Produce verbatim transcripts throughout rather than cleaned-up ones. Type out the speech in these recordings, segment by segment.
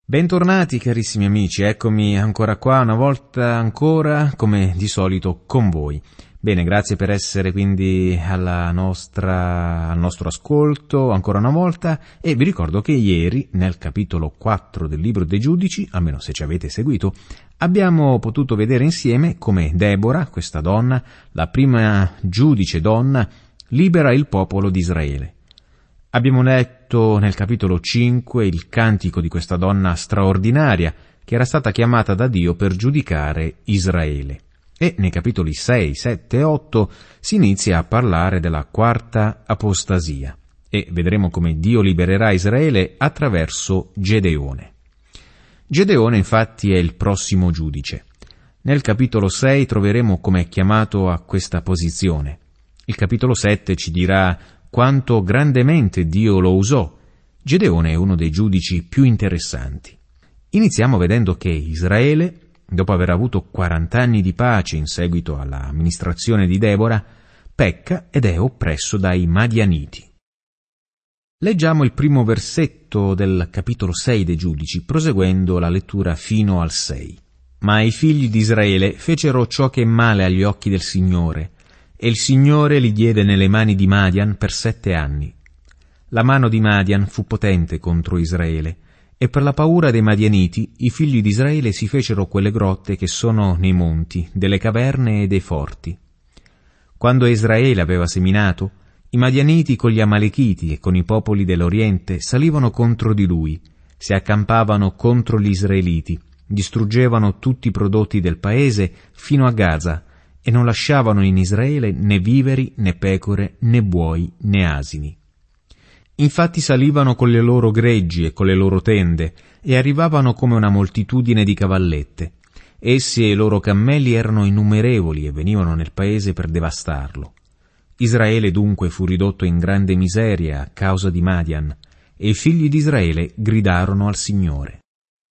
Bentornati carissimi amici, eccomi ancora qua, una volta ancora, come di solito, con voi. Bene, grazie per essere quindi alla nostra, al nostro ascolto ancora una volta e vi ricordo che ieri, nel capitolo quattro del libro dei Giudici, almeno se ci avete seguito, abbiamo potuto vedere insieme come Debora, questa donna, la prima giudice donna, libera il popolo di Israele. Abbiamo letto nel capitolo cinque il cantico di questa donna straordinaria che era stata chiamata da Dio per giudicare Israele. E nei capitoli sei, sette e otto si inizia a parlare della quarta apostasia e vedremo come Dio libererà Israele attraverso Gedeone. Gedeone infatti è il prossimo giudice. Nel capitolo sei troveremo come è chiamato a questa posizione. Il capitolo sette ci dirà quanto grandemente Dio lo usò. Gedeone è uno dei giudici più interessanti. Iniziamo vedendo che Israele, dopo aver avuto quaranta anni di pace in seguito all'amministrazione di Debora, pecca ed è oppresso dai Madianiti. Leggiamo il primo versetto del capitolo sei dei Giudici, proseguendo la lettura fino al sei. Ma i figli di Israele fecero ciò che è male agli occhi del Signore, e il Signore li diede nelle mani di Madian per sette anni. La mano di Madian fu potente contro Israele, e per la paura dei Madianiti i figli di Israele si fecero quelle grotte che sono nei monti, delle caverne e dei forti. Quando Israele aveva seminato, i Madianiti con gli Amalechiti e con i popoli dell'Oriente salivano contro di lui, si accampavano contro gli Israeliti, distruggevano tutti i prodotti del paese fino a Gaza, e non lasciavano in Israele né viveri, né pecore, né buoi, né asini. Infatti salivano con le loro greggi e con le loro tende, e arrivavano come una moltitudine di cavallette. Essi e i loro cammelli erano innumerevoli e venivano nel paese per devastarlo. Israele dunque fu ridotto in grande miseria a causa di Madian, e i figli di Israele gridarono al Signore.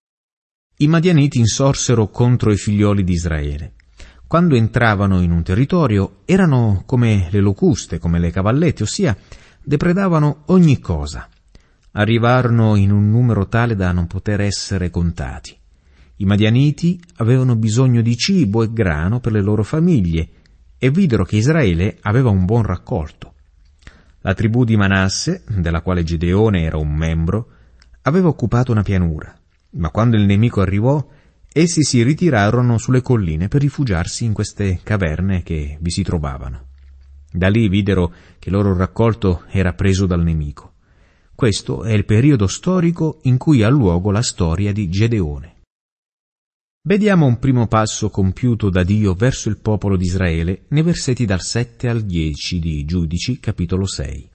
I Madianiti insorsero contro i figlioli di Israele. Quando entravano in un territorio erano come le locuste, come le cavallette, ossia depredavano ogni cosa. Arrivarono in un numero tale da non poter essere contati. I Madianiti avevano bisogno di cibo e grano per le loro famiglie e videro che Israele aveva un buon raccolto. La tribù di Manasse, della quale Gedeone era un membro, aveva occupato una pianura, ma quando il nemico arrivò, essi si ritirarono sulle colline per rifugiarsi in queste caverne che vi si trovavano. Da lì videro che il loro raccolto era preso dal nemico. Questo è il periodo storico in cui ha luogo la storia di Gedeone. Vediamo un primo passo compiuto da Dio verso il popolo di Israele nei versetti dal sette al dieci di Giudici, capitolo sei.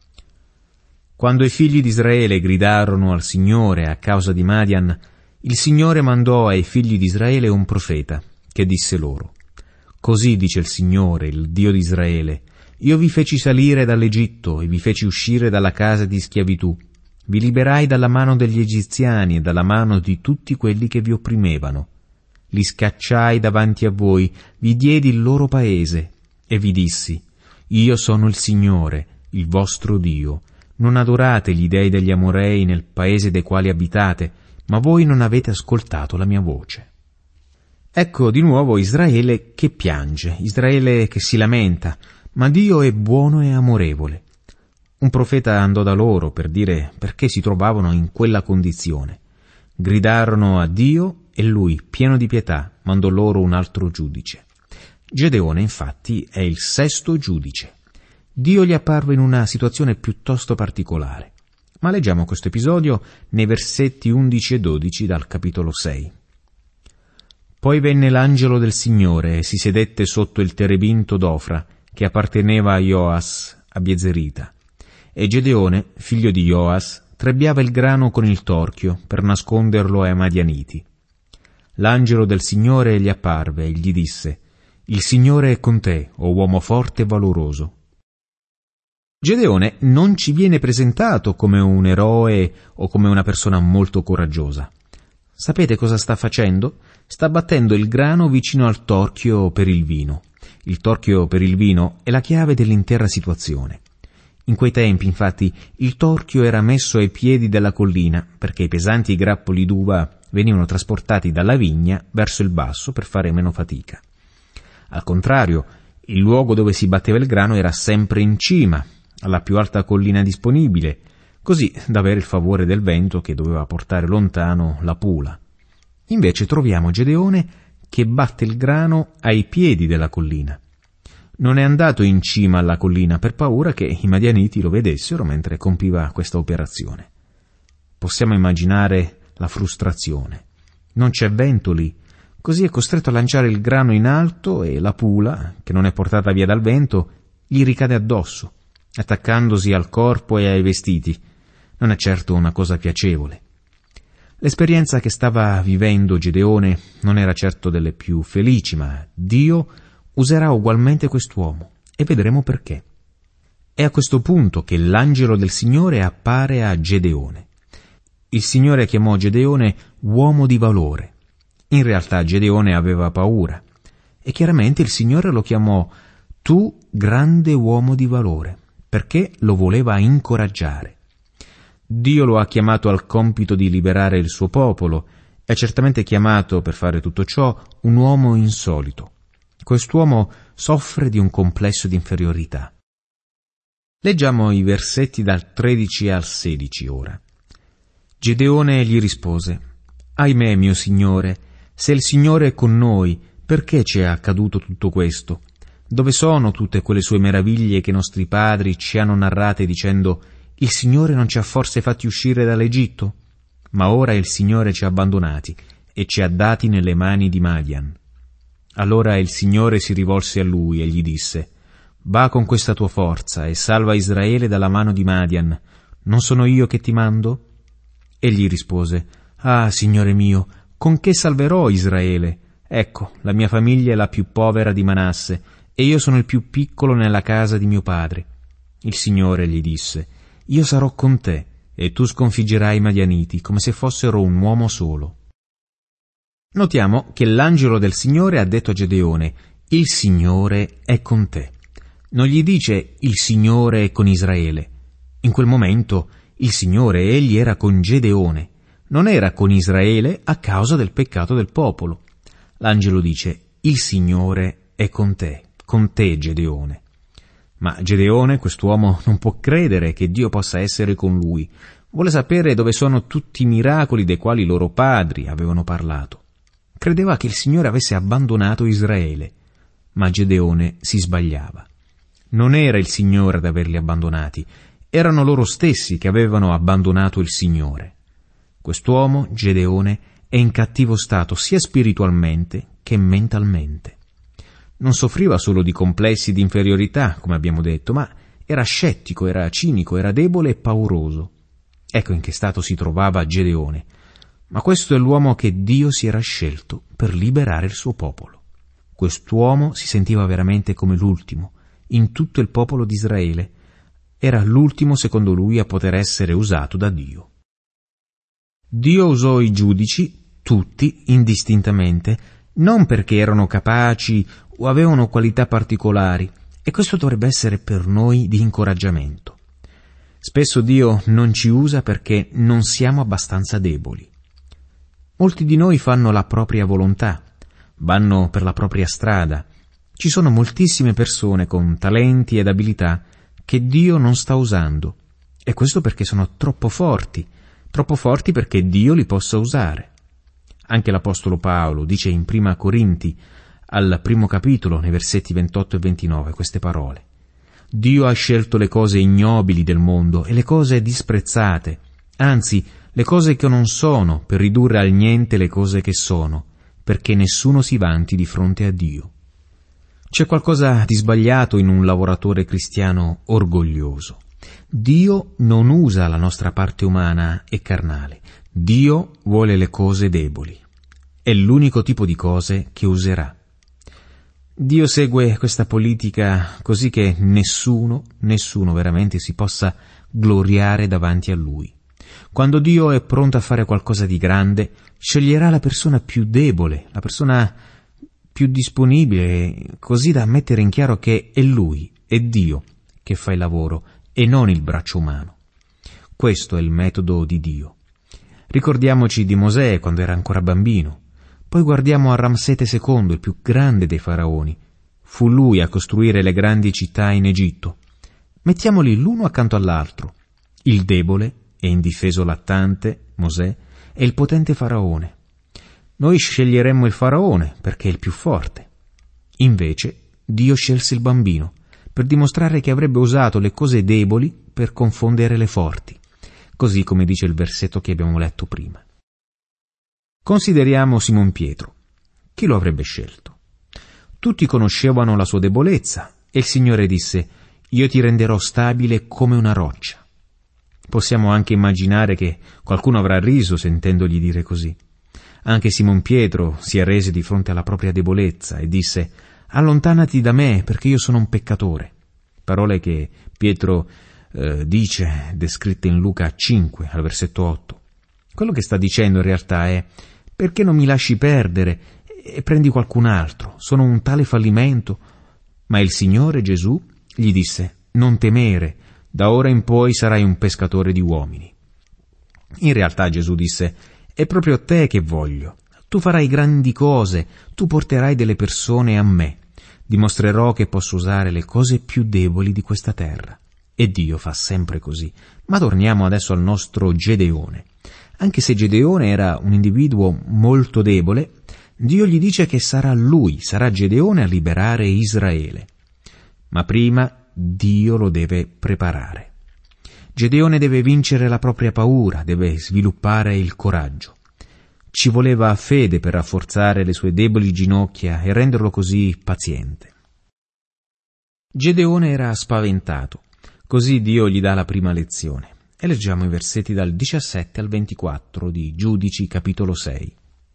Quando i figli di Israele gridarono al Signore a causa di Madian, il Signore mandò ai figli di Israele un profeta, che disse loro: «Così dice il Signore, il Dio di Israele, io vi feci salire dall'Egitto e vi feci uscire dalla casa di schiavitù. Vi liberai dalla mano degli egiziani e dalla mano di tutti quelli che vi opprimevano. Li scacciai davanti a voi, vi diedi il loro paese e vi dissi: io sono il Signore, il vostro Dio. Non adorate gli dei degli Amorei nel paese dei quali abitate, ma voi non avete ascoltato la mia voce». Ecco di nuovo Israele che piange, Israele che si lamenta, ma Dio è buono e amorevole. Un profeta andò da loro per dire perché si trovavano in quella condizione. Gridarono a Dio e lui, pieno di pietà, mandò loro un altro giudice. Gedeone, infatti, è il sesto giudice. Dio gli apparve in una situazione piuttosto particolare. Ma leggiamo questo episodio nei versetti undici e dodici dal capitolo sei. Poi venne l'angelo del Signore e si sedette sotto il terebinto d'Ofra, che apparteneva a Joas, a Biezerita. E Gedeone, figlio di Joas, trebbiava il grano con il torchio per nasconderlo ai Madianiti. L'angelo del Signore gli apparve e gli disse: «Il Signore è con te, o uomo forte e valoroso». Gedeone non ci viene presentato come un eroe o come una persona molto coraggiosa. Sapete cosa sta facendo? Sta battendo il grano vicino al torchio per il vino. Il torchio per il vino è la chiave dell'intera situazione. In quei tempi, infatti, il torchio era messo ai piedi della collina, perché i pesanti grappoli d'uva venivano trasportati dalla vigna verso il basso per fare meno fatica. Al contrario, il luogo dove si batteva il grano era sempre in cima, alla più alta collina disponibile, così da avere il favore del vento che doveva portare lontano la pula. Invece troviamo Gedeone che batte il grano ai piedi della collina. Non è andato in cima alla collina per paura che i madianiti lo vedessero mentre compiva questa operazione. Possiamo immaginare la frustrazione. Non c'è vento lì, così è costretto a lanciare il grano in alto e la pula, che non è portata via dal vento, gli ricade addosso, attaccandosi al corpo e ai vestiti. Non è certo una cosa piacevole. L'esperienza che stava vivendo Gedeone non era certo delle più felici, ma Dio userà ugualmente quest'uomo, e vedremo perché. È a questo punto che l'angelo del Signore appare a Gedeone. Il Signore chiamò Gedeone uomo di valore. In realtà Gedeone aveva paura, e chiaramente il Signore lo chiamò tu grande uomo di valore, perché lo voleva incoraggiare. Dio lo ha chiamato al compito di liberare il suo popolo, e ha certamente chiamato per fare tutto ciò un uomo insolito. Quest'uomo soffre di un complesso di inferiorità. Leggiamo i versetti dal tredici al sedici ora. Gedeone gli rispose: Ahimè, mio Signore, se il Signore è con noi, perché ci è accaduto tutto questo? Dove sono tutte quelle sue meraviglie che i nostri padri ci hanno narrate dicendo: il Signore non ci ha forse fatti uscire dall'Egitto? Ma ora il Signore ci ha abbandonati e ci ha dati nelle mani di Madian. Allora il Signore si rivolse a lui e gli disse: Va con questa tua forza e salva Israele dalla mano di Madian. Non sono io che ti mando? Egli rispose: Ah, Signore mio, con che salverò Israele? Ecco, la mia famiglia è la più povera di Manasse e io sono il più piccolo nella casa di mio padre. Il Signore gli disse: Io sarò con te e tu sconfiggerai i Madianiti come se fossero un uomo solo. Notiamo che l'angelo del Signore ha detto a Gedeone: il Signore è con te. Non gli dice: il Signore è con Israele. In quel momento il Signore, egli era con Gedeone. Non era con Israele a causa del peccato del popolo. L'angelo dice: il Signore è con te, con te Gedeone. Ma Gedeone, quest'uomo, non può credere che Dio possa essere con lui. Vuole sapere dove sono tutti i miracoli dei quali i loro padri avevano parlato. Credeva che il Signore avesse abbandonato Israele, ma Gedeone si sbagliava. Non era il Signore ad averli abbandonati, erano loro stessi che avevano abbandonato il Signore. Quest'uomo, Gedeone, è in cattivo stato sia spiritualmente che mentalmente. Non soffriva solo di complessi di inferiorità, come abbiamo detto, ma era scettico, era cinico, era debole e pauroso. Ecco in che stato si trovava Gedeone. Ma questo è l'uomo che Dio si era scelto per liberare il suo popolo. Quest'uomo si sentiva veramente come l'ultimo in tutto il popolo di Israele. Era l'ultimo, secondo lui, a poter essere usato da Dio. Dio usò i giudici, tutti, indistintamente, non perché erano capaci o avevano qualità particolari, e questo dovrebbe essere per noi di incoraggiamento. Spesso Dio non ci usa perché non siamo abbastanza deboli. Molti di noi fanno la propria volontà, vanno per la propria strada. Ci sono moltissime persone con talenti ed abilità che Dio non sta usando, e questo perché sono troppo forti, troppo forti perché Dio li possa usare. Anche l'Apostolo Paolo dice in Prima Corinti, al primo capitolo, nei versetti ventotto e ventinove, queste parole: Dio ha scelto le cose ignobili del mondo e le cose disprezzate, anzi, le cose che non sono, per ridurre al niente le cose che sono, perché nessuno si vanti di fronte a Dio. C'è qualcosa di sbagliato in un lavoratore cristiano orgoglioso. Dio non usa la nostra parte umana e carnale. Dio vuole le cose deboli. È l'unico tipo di cose che userà. Dio segue questa politica così che nessuno, nessuno veramente si possa gloriare davanti a Lui. Quando Dio è pronto a fare qualcosa di grande, sceglierà la persona più debole, la persona più disponibile, così da mettere in chiaro che è Lui, è Dio, che fa il lavoro e non il braccio umano. Questo è il metodo di Dio. Ricordiamoci di Mosè quando era ancora bambino. Poi guardiamo a Ramsete secondo, il più grande dei faraoni. Fu lui a costruire le grandi città in Egitto. Mettiamoli l'uno accanto all'altro. Il debole e indifeso lattante, Mosè, e il potente faraone. Noi sceglieremmo il faraone perché è il più forte. Invece Dio scelse il bambino per dimostrare che avrebbe usato le cose deboli per confondere le forti, così come dice il versetto che abbiamo letto prima. Consideriamo Simon Pietro. Chi lo avrebbe scelto? Tutti conoscevano la sua debolezza e il Signore disse: «Io ti renderò stabile come una roccia». Possiamo anche immaginare che qualcuno avrà riso sentendogli dire così. Anche Simon Pietro si arrese di fronte alla propria debolezza e disse: «Allontanati da me, perché io sono un peccatore». Parole che Pietro eh, dice, descritte in Luca cinque, al versetto otto. Quello che sta dicendo in realtà è: «Perché non mi lasci perdere e prendi qualcun altro? Sono un tale fallimento». Ma il Signore Gesù gli disse: «Non temere, da ora in poi sarai un pescatore di uomini». In realtà Gesù disse: «È proprio te che voglio. Tu farai grandi cose, tu porterai delle persone a me. Dimostrerò che posso usare le cose più deboli di questa terra». E Dio fa sempre così. Ma torniamo adesso al nostro Gedeone. Anche se Gedeone era un individuo molto debole, Dio gli dice che sarà lui, sarà Gedeone a liberare Israele. Ma prima Dio lo deve preparare. Gedeone deve vincere la propria paura, deve sviluppare il coraggio. Ci voleva fede per rafforzare le sue deboli ginocchia e renderlo così paziente. Gedeone era spaventato, così Dio gli dà la prima lezione. E leggiamo i versetti dal diciassette al ventiquattro di Giudici capitolo sei.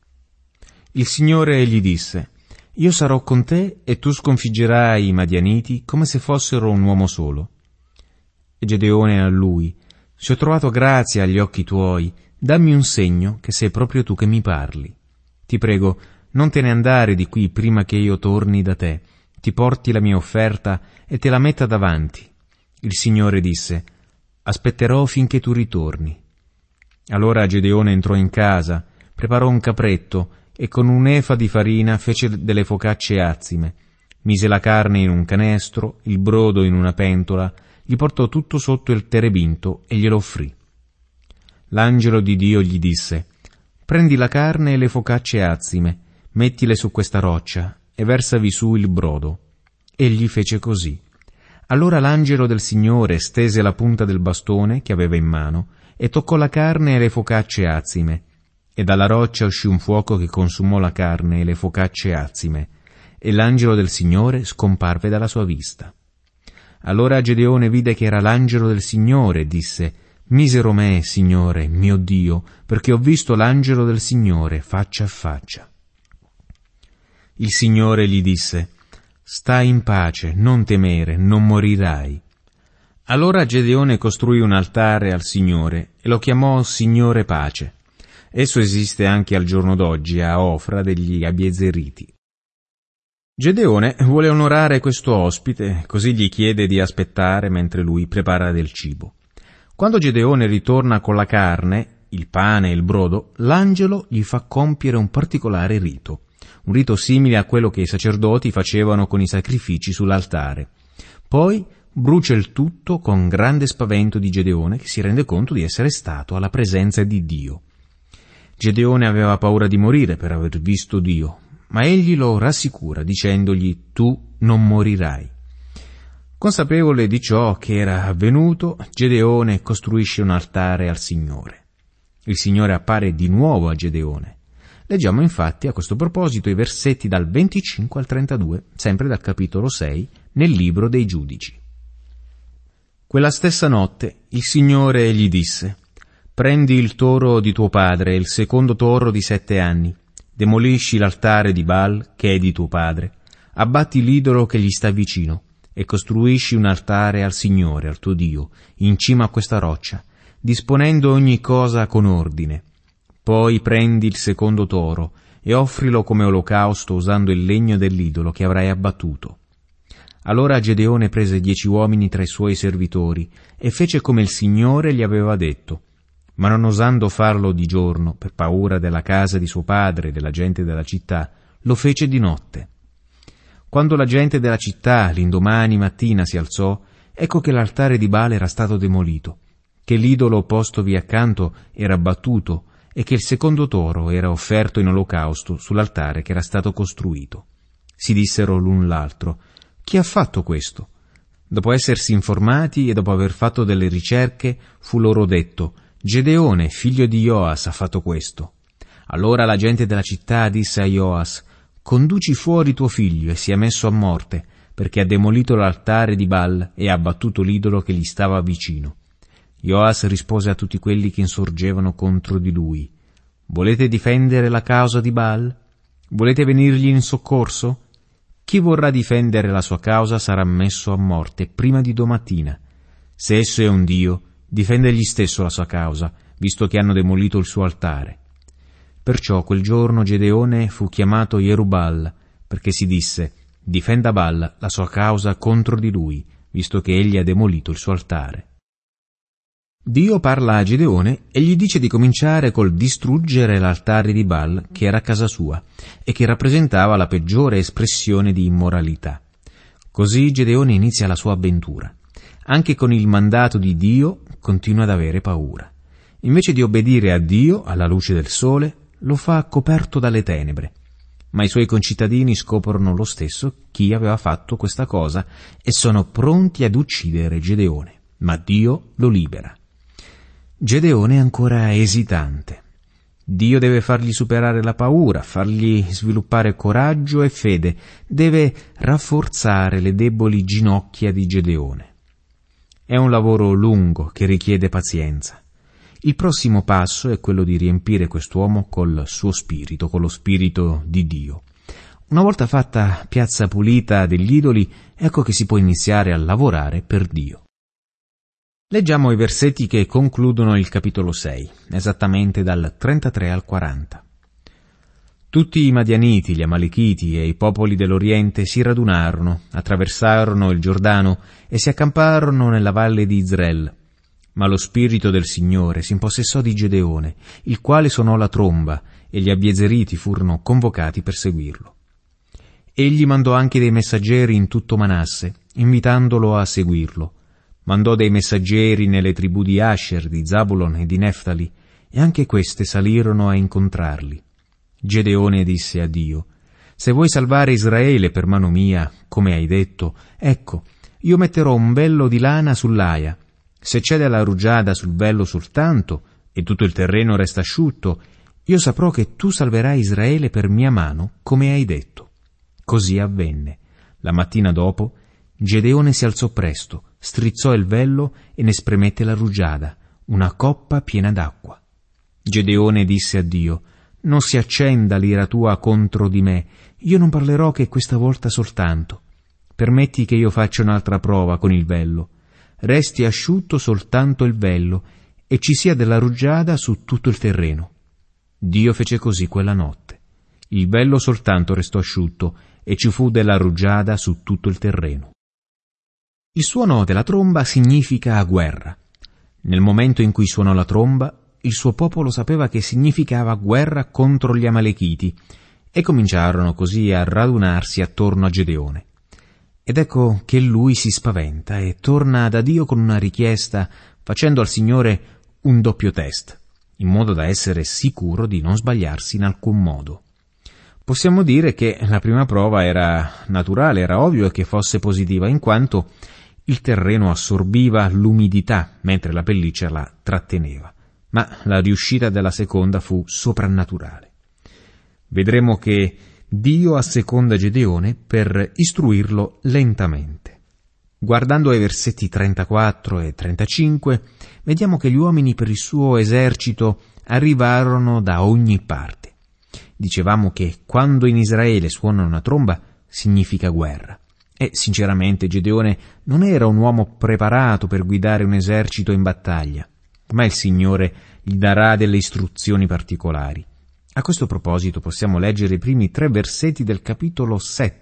Il Signore gli disse: «Io sarò con te e tu sconfiggerai i Madianiti come se fossero un uomo solo». E Gedeone a lui: «Se ho trovato grazia agli occhi tuoi, dammi un segno che sei proprio tu che mi parli. Ti prego, non te ne andare di qui prima che io torni da te, ti porti la mia offerta e te la metta davanti». Il Signore disse: «Aspetterò finché tu ritorni». Allora Gedeone entrò in casa, preparò un capretto e con un'efa di farina fece delle focacce azime. Mise la carne in un canestro, il brodo in una pentola, gli portò tutto sotto il terebinto e glielo offrì. L'angelo di Dio gli disse: «Prendi la carne e le focacce azime, mettile su questa roccia e versavi su il brodo». Egli fece così. Allora l'angelo del Signore stese la punta del bastone che aveva in mano e toccò la carne e le focacce azime. E dalla roccia uscì un fuoco che consumò la carne e le focacce azime, e l'angelo del Signore scomparve dalla sua vista. Allora Gedeone vide che era l'angelo del Signore e disse: «Misero me, Signore, mio Dio, perché ho visto l'angelo del Signore faccia a faccia». Il Signore gli disse: «Stai in pace, non temere, non morirai». Allora Gedeone costruì un altare al Signore e lo chiamò Signore Pace. Esso esiste anche al giorno d'oggi a Ofra degli Abiezeriti. Gedeone vuole onorare questo ospite, così gli chiede di aspettare mentre lui prepara del cibo. Quando Gedeone ritorna con la carne, il pane e il brodo, l'angelo gli fa compiere un particolare rito, un rito simile a quello che i sacerdoti facevano con i sacrifici sull'altare. Poi brucia il tutto con grande spavento di Gedeone, che si rende conto di essere stato alla presenza di Dio. Gedeone aveva paura di morire per aver visto Dio, ma egli lo rassicura dicendogli: «Tu non morirai». Consapevole di ciò che era avvenuto, Gedeone costruisce un altare al Signore. Il Signore appare di nuovo a Gedeone. Leggiamo infatti a questo proposito i versetti dal venticinque al trentadue, sempre dal capitolo sei, nel libro dei Giudici. Quella stessa notte il Signore gli disse: «Prendi il toro di tuo padre, il secondo toro di sette anni, demolisci l'altare di Baal, che è di tuo padre, abbatti l'idolo che gli sta vicino, e costruisci un altare al Signore, al tuo Dio, in cima a questa roccia, disponendo ogni cosa con ordine. Poi prendi il secondo toro e offrilo come olocausto usando il legno dell'idolo che avrai abbattuto. Allora Gedeone prese dieci uomini tra i suoi servitori e fece come il Signore gli aveva detto, ma non osando farlo di giorno per paura della casa di suo padre e della gente della città, lo fece di notte. Quando la gente della città l'indomani mattina si alzò, ecco che l'altare di Baal era stato demolito, che l'idolo postovi accanto era abbattuto e che il secondo toro era offerto in olocausto sull'altare che era stato costruito. Si dissero l'un l'altro: «Chi ha fatto questo?» Dopo essersi informati e dopo aver fatto delle ricerche, fu loro detto: «Gedeone, figlio di Joas, ha fatto questo». Allora la gente della città disse a Joas: «Conduci fuori tuo figlio e sia messo a morte, perché ha demolito l'altare di Baal e ha abbattuto l'idolo che gli stava vicino». Joas rispose a tutti quelli che insorgevano contro di lui: «Volete difendere la causa di Baal? Volete venirgli in soccorso? Chi vorrà difendere la sua causa sarà messo a morte prima di domattina. Se esso è un dio, difende egli stesso la sua causa, visto che hanno demolito il suo altare». Perciò quel giorno Gedeone fu chiamato Jerubal, perché si disse: «Difenda Baal la sua causa contro di lui, visto che egli ha demolito il suo altare». Dio parla a Gedeone e gli dice di cominciare col distruggere l'altare di Baal che era a casa sua e che rappresentava la peggiore espressione di immoralità. Così Gedeone inizia la sua avventura. Anche con il mandato di Dio continua ad avere paura. Invece di obbedire a Dio alla luce del sole, lo fa coperto dalle tenebre. Ma i suoi concittadini scoprono lo stesso chi aveva fatto questa cosa e sono pronti ad uccidere Gedeone, ma Dio lo libera. Gedeone è ancora esitante. Dio deve fargli superare la paura, fargli sviluppare coraggio e fede, deve rafforzare le deboli ginocchia di Gedeone. È un lavoro lungo che richiede pazienza. Il prossimo passo è quello di riempire quest'uomo col suo spirito, con lo spirito di Dio. Una volta fatta piazza pulita degli idoli, ecco che si può iniziare a lavorare per Dio. Leggiamo i versetti che concludono il capitolo sei, esattamente dal trentatré al quaranta. Tutti i Madianiti, gli Amalechiti e i popoli dell'Oriente si radunarono, attraversarono il Giordano e si accamparono nella valle di Izrael. Ma lo spirito del Signore si impossessò di Gedeone, il quale suonò la tromba, e gli abbiezeriti furono convocati per seguirlo. Egli mandò anche dei messaggeri in tutto Manasse, invitandolo a seguirlo. Mandò dei messaggeri nelle tribù di Asher, di Zabulon e di Neftali, e anche queste salirono a incontrarli. Gedeone disse a Dio: «Se vuoi salvare Israele per mano mia, come hai detto, ecco, io metterò un vello di lana sull'aia. Se c'è della rugiada sul vello soltanto, e tutto il terreno resta asciutto, io saprò che tu salverai Israele per mia mano, come hai detto». Così avvenne. La mattina dopo, Gedeone si alzò presto, strizzò il vello e ne spremette la rugiada, una coppa piena d'acqua. Gedeone disse a Dio: «Non si accenda l'ira tua contro di me, io non parlerò che questa volta soltanto. Permetti che io faccia un'altra prova con il vello. Resti asciutto soltanto il vello, e ci sia della rugiada su tutto il terreno». Dio fece così quella notte. Il vello soltanto restò asciutto, e ci fu della rugiada su tutto il terreno. Il suono della tromba significa guerra. Nel momento in cui suonò la tromba, il suo popolo sapeva che significava guerra contro gli Amalechiti, e cominciarono così a radunarsi attorno a Gedeone. Ed ecco che lui si spaventa e torna da Dio con una richiesta, facendo al Signore un doppio test, in modo da essere sicuro di non sbagliarsi in alcun modo. Possiamo dire che la prima prova era naturale, era ovvio che fosse positiva, in quanto il terreno assorbiva l'umidità, mentre la pelliccia la tratteneva. Ma la riuscita della seconda fu soprannaturale. Vedremo che Dio asseconda Gedeone per istruirlo lentamente. Guardando ai versetti trentaquattro e trentacinque, vediamo che gli uomini per il suo esercito arrivarono da ogni parte. Dicevamo che quando in Israele suona una tromba significa guerra. E sinceramente Gedeone non era un uomo preparato per guidare un esercito in battaglia, ma il Signore gli darà delle istruzioni particolari. A questo proposito possiamo leggere i primi tre versetti del capitolo sette,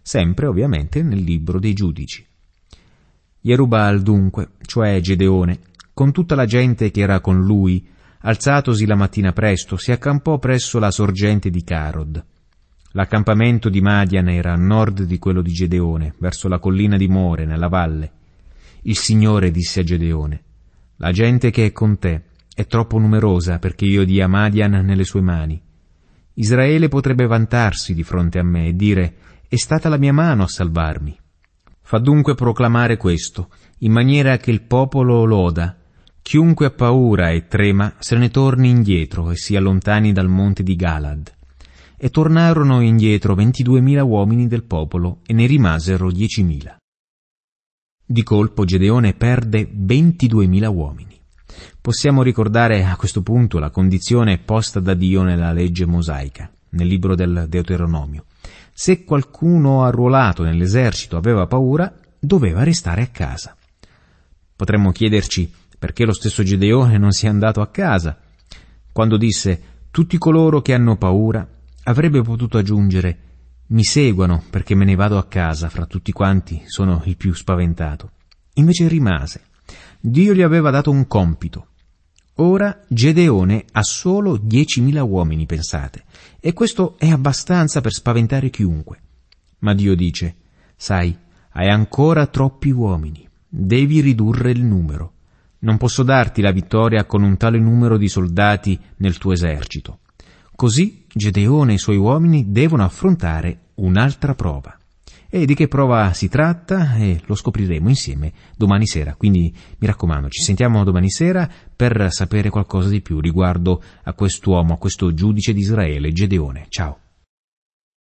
sempre ovviamente nel libro dei Giudici. Jerubbaal dunque, cioè Gedeone, con tutta la gente che era con lui, alzatosi la mattina presto, si accampò presso la sorgente di Carod. L'accampamento di Madian era a nord di quello di Gedeone, verso la collina di More, nella valle. Il Signore disse a Gedeone: «La gente che è con te è troppo numerosa perché io dia Madian nelle sue mani. Israele potrebbe vantarsi di fronte a me e dire: è stata la mia mano a salvarmi. Fa dunque proclamare questo, in maniera che il popolo loda. Chiunque ha paura e trema se ne torni indietro e si allontani dal monte di Galad». E tornarono indietro ventiduemila uomini del popolo e ne rimasero diecimila. Di colpo Gedeone perde ventiduemila uomini. Possiamo ricordare a questo punto la condizione posta da Dio nella legge mosaica, nel libro del Deuteronomio. Se qualcuno arruolato nell'esercito aveva paura, doveva restare a casa. Potremmo chiederci perché lo stesso Gedeone non sia andato a casa. Quando disse «tutti coloro che hanno paura», avrebbe potuto aggiungere «mi seguano perché me ne vado a casa, fra tutti quanti sono il più spaventato». Invece rimase. Dio gli aveva dato un compito. Ora Gedeone ha solo diecimila uomini, pensate, e questo è abbastanza per spaventare chiunque. Ma Dio dice: «Sai, hai ancora troppi uomini, devi ridurre il numero. Non posso darti la vittoria con un tale numero di soldati nel tuo esercito». Così Gedeone e i suoi uomini devono affrontare un'altra prova. E di che prova si tratta? E lo scopriremo insieme domani sera. Quindi mi raccomando, ci sentiamo domani sera per sapere qualcosa di più riguardo a quest'uomo, a questo giudice di Israele, Gedeone. Ciao.